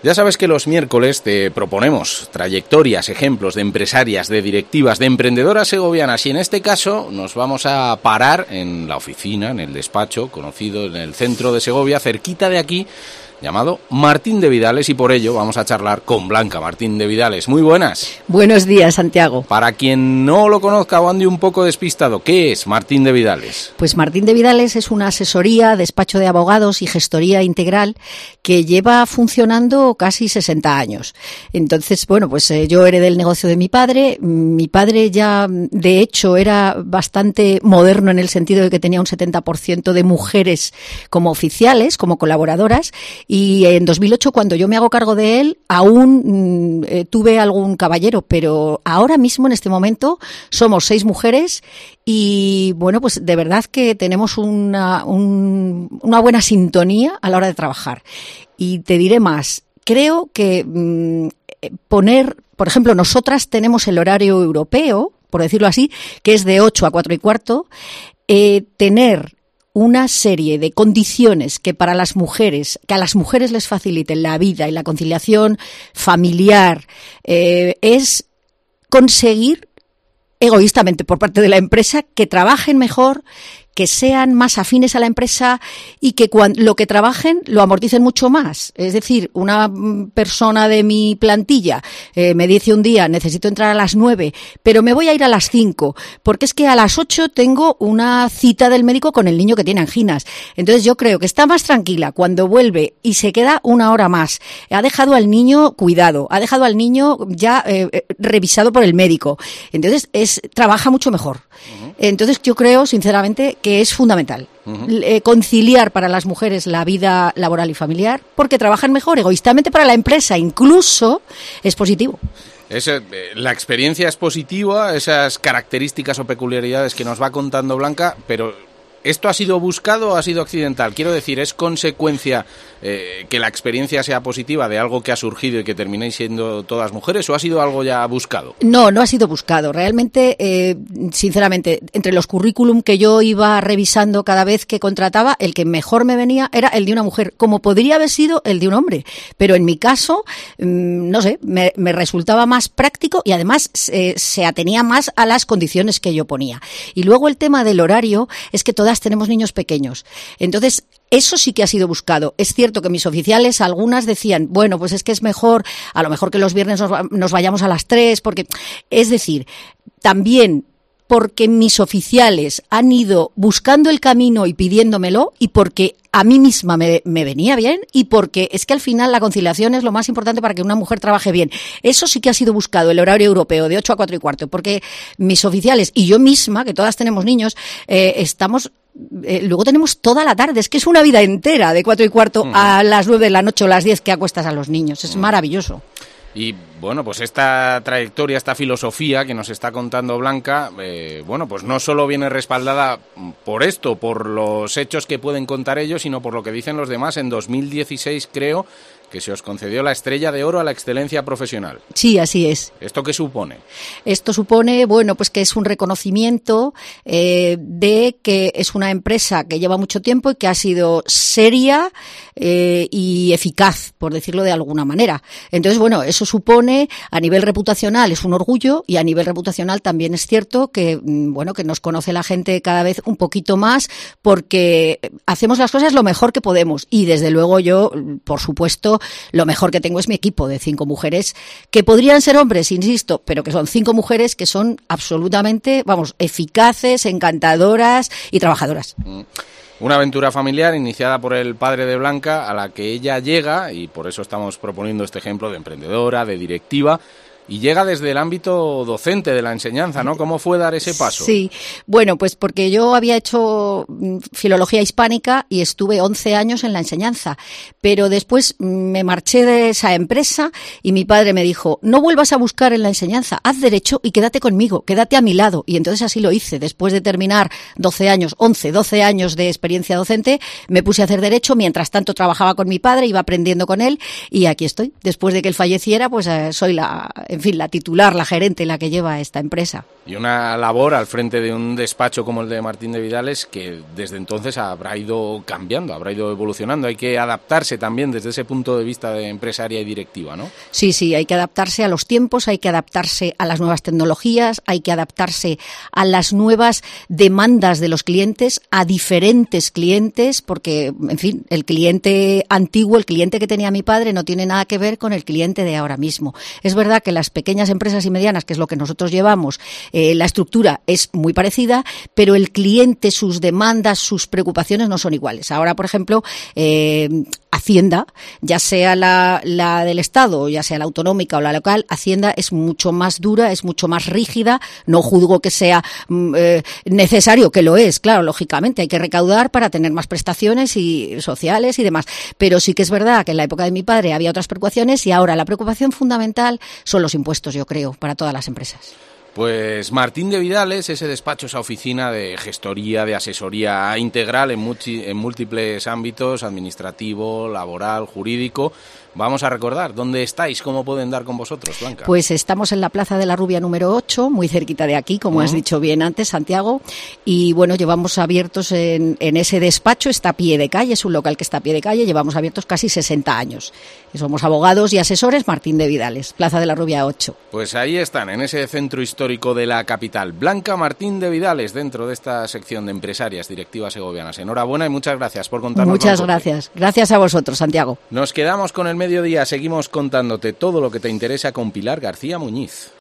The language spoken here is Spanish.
Ya sabes que los miércoles te proponemos trayectorias, ejemplos de empresarias, de directivas, de emprendedoras segovianas, y en este caso nos vamos a parar en la oficina, en el despacho conocido en el centro de Segovia, cerquita de aquí, llamado Martín de Vidales, y por ello vamos a charlar con Blanca Martín de Vidales. Muy buenas. Buenos días, Santiago. Para quien no lo conozca o ande un poco despistado, ¿qué es Martín de Vidales? Pues Martín de Vidales es una asesoría, despacho de abogados y gestoría integral que lleva funcionando casi 60 años. Entonces, bueno, pues yo heredé el negocio de mi padre. Mi padre ya, de hecho, era bastante moderno en el sentido de que tenía un 70% de mujeres como oficiales, como colaboradoras. Y en 2008, cuando yo me hago cargo de él, aún tuve algún caballero, pero ahora mismo, en este momento, somos 6 mujeres y, bueno, pues de verdad que tenemos una buena sintonía a la hora de trabajar. Y te diré más, creo que poner, por ejemplo, nosotras tenemos el horario europeo, por decirlo así, que es de 8 a 4 y cuarto, tener una serie de condiciones que para las mujeres, que a las mujeres les faciliten la vida y la conciliación familiar, es conseguir egoístamente por parte de la empresa que trabajen mejor, que sean más afines a la empresa y que lo que trabajen lo amorticen mucho más. Es decir, una persona de mi plantilla me dice un día, necesito entrar a las 9, pero me voy a ir a las 5, porque es que a las 8 tengo una cita del médico con el niño que tiene anginas. Entonces yo creo que está más tranquila cuando vuelve y se queda una hora más. Ha dejado al niño cuidado, ha dejado al niño ya revisado por el médico. Entonces trabaja mucho mejor. Entonces yo creo, sinceramente, que es fundamental conciliar para las mujeres la vida laboral y familiar, porque trabajan mejor egoístamente para la empresa, incluso es positivo. La experiencia es positiva, esas características o peculiaridades que nos va contando Blanca, pero ¿esto ha sido buscado o ha sido accidental? Quiero decir, ¿es consecuencia que la experiencia sea positiva de algo que ha surgido y que terminéis siendo todas mujeres, o ha sido algo ya buscado? No ha sido buscado. Realmente, sinceramente, entre los currículum que yo iba revisando cada vez que contrataba, el que mejor me venía era el de una mujer, como podría haber sido el de un hombre. Pero en mi caso, no sé, me resultaba más práctico y además se atenía más a las condiciones que yo ponía. Y luego el tema del horario es que todas tenemos niños pequeños. Entonces, eso sí que ha sido buscado. Es cierto que mis oficiales, algunas decían, bueno, pues es que es mejor, a lo mejor que los viernes nos vayamos a las 3, porque, es decir, también porque mis oficiales han ido buscando el camino y pidiéndomelo, y porque a mí misma me venía bien, y porque es que al final la conciliación es lo más importante para que una mujer trabaje bien. Eso sí que ha sido buscado, el horario europeo de 8 a 4 y cuarto, porque mis oficiales y yo misma, que todas tenemos niños, luego tenemos toda la tarde, es que es una vida entera de 4 y cuarto a las 9 de la noche o las 10 que acuestas a los niños. Es maravilloso. Y bueno, pues esta trayectoria, esta filosofía que nos está contando Blanca, bueno, pues no solo viene respaldada por esto, por los hechos que pueden contar ellos, sino por lo que dicen los demás. En 2016, creo que se os concedió la Estrella de Oro a la excelencia profesional. Sí, así es. ¿Esto qué supone? Esto supone, bueno, pues que es un reconocimiento de que es una empresa que lleva mucho tiempo y que ha sido seria y eficaz, por decirlo de alguna manera. Entonces, bueno, eso supone, a nivel reputacional es un orgullo, y a nivel reputacional también es cierto que, bueno, que nos conoce la gente cada vez un poquito más, porque hacemos las cosas lo mejor que podemos. Y desde luego yo, por supuesto, lo mejor que tengo es mi equipo de 5 mujeres, que podrían ser hombres, insisto, pero que son 5 mujeres que son absolutamente, vamos, eficaces, encantadoras y trabajadoras. Una aventura familiar iniciada por el padre de Blanca, a la que ella llega, y por eso estamos proponiendo este ejemplo de emprendedora, de directiva, y llega desde el ámbito docente de la enseñanza, ¿no? ¿Cómo fue dar ese paso? Sí, bueno, pues porque yo había hecho filología hispánica y estuve 11 años en la enseñanza, pero después me marché de esa empresa y mi padre me dijo, no vuelvas a buscar en la enseñanza, haz derecho y quédate conmigo, quédate a mi lado. Y entonces así lo hice. Después de terminar 12 años de experiencia docente, me puse a hacer derecho. Mientras tanto trabajaba con mi padre, iba aprendiendo con él y aquí estoy. Después de que él falleciera, pues soy en fin, la titular, la gerente, la que lleva esta empresa. Y una labor al frente de un despacho como el de Martín de Vidales que desde entonces habrá ido cambiando, habrá ido evolucionando. Hay que adaptarse también desde ese punto de vista de empresaria y directiva, ¿no? Sí, hay que adaptarse a los tiempos, hay que adaptarse a las nuevas tecnologías, hay que adaptarse a las nuevas demandas de los clientes, a diferentes clientes, porque, en fin, el cliente antiguo, el cliente que tenía mi padre, no tiene nada que ver con el cliente de ahora mismo. Es verdad que las pequeñas empresas y medianas, que es lo que nosotros llevamos, la estructura es muy parecida, pero el cliente, sus demandas, sus preocupaciones no son iguales. Ahora, por ejemplo, Hacienda, ya sea la del Estado, ya sea la autonómica o la local, Hacienda es mucho más dura, es mucho más rígida. No juzgo que sea necesario, que lo es, claro, lógicamente, hay que recaudar para tener más prestaciones y sociales y demás. Pero sí que es verdad que en la época de mi padre había otras preocupaciones y ahora la preocupación fundamental son los impuestos, yo creo, para todas las empresas. Pues Martín de Vidales, ese despacho, esa oficina de gestoría, de asesoría integral en múltiples ámbitos, administrativo, laboral, jurídico. Vamos a recordar, ¿dónde estáis? ¿Cómo pueden dar con vosotros, Blanca? Pues estamos en la Plaza de la Rubia número 8, muy cerquita de aquí, como has dicho bien antes, Santiago. Y bueno, llevamos abiertos en ese despacho, está a pie de calle, es un local que está a pie de calle, llevamos abiertos casi 60 años. Y somos abogados y asesores Martín de Vidales, Plaza de la Rubia 8. Pues ahí están, en ese centro histórico de la capital. Blanca Martín de Vidales, dentro de esta sección de empresarias directivas segovianas. Enhorabuena y muchas gracias por contarnos. Muchas gracias. Gracias a vosotros, Santiago. Nos quedamos con el mediodía, seguimos contándote todo lo que te interesa con Pilar García Muñiz.